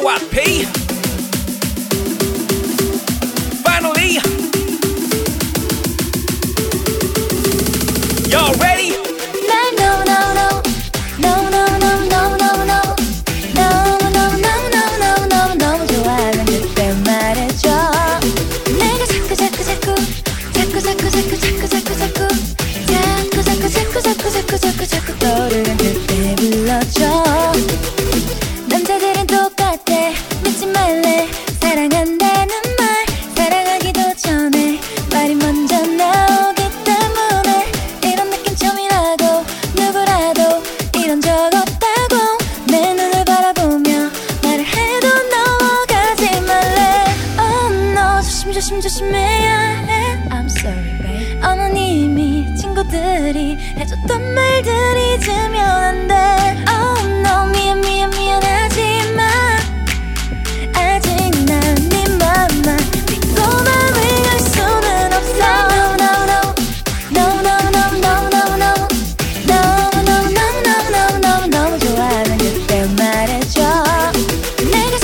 NOIP. Finally, y'all ready? 자꾸 떠오르는 그때 불러줘. 남자들은 똑같아 믿지 말래. 사랑한다는 말 사랑하기도 전에 말이 먼저 나오기 때문에 이런 느낌 처음이라고 누구라도 이런 적 없다고 내 눈을 바라보며 말을 해도 넘어가지 말래. Oh no 조심 조심해야 해. I'm sorry babe. 어머님이 친구들이 해줬던 말들 잊으면 안 돼. Oh no 미안하지만 아직 난 네 맘만 믿고 맘을 열 수는 없어. 너무 좋아하는 그때 말해줘. 내가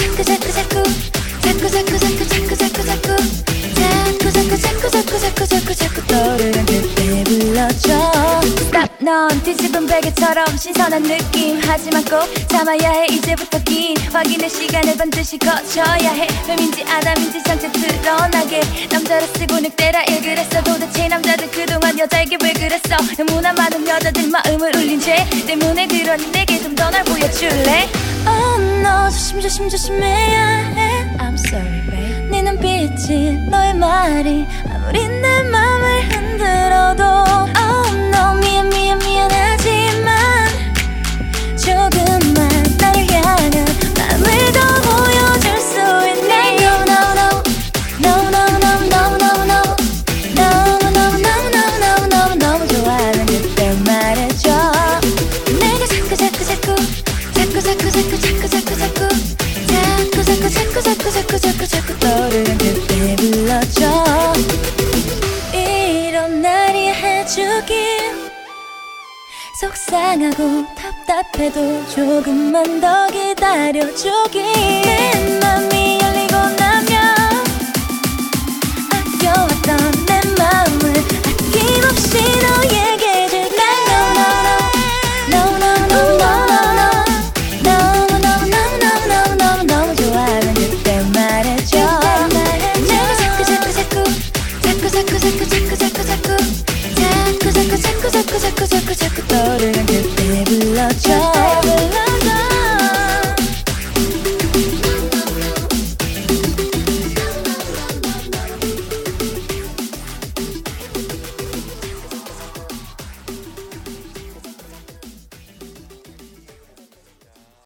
자꾸 떠오르는 그때 불러줘. Stop 넌 뒤집은 베개처럼 신선한 느낌. 하지만 꼭 참아야 해. 이제부터 긴 확인의 시간을 반드시 거쳐야 해. 뱀인지 아담인지 상체 드러나게 남자라 쓰고 늑대라 일그랬어. 도대체 남자들 그동안 여자에게 왜 그랬어. 너무나 많은 여자들 마음을 울린 죄 때문에 그러니 내게 좀 더 날 보여줄래. Oh no 조심해야 해. I'm sorry babe. 네 눈빛이 너의 말이 아무리 내 맘을 흔들어도 Oh no 미안하지만 조금만 나를 향한 마음을 더 보여줄 수 있니. 너무 좋아하는 그때 말해줘. 내가 자꾸 떠오르는 그때 불러줘. 이런 날이 해주길 속상하고 답답해도 조금만 더 기다려주길. 내 맘이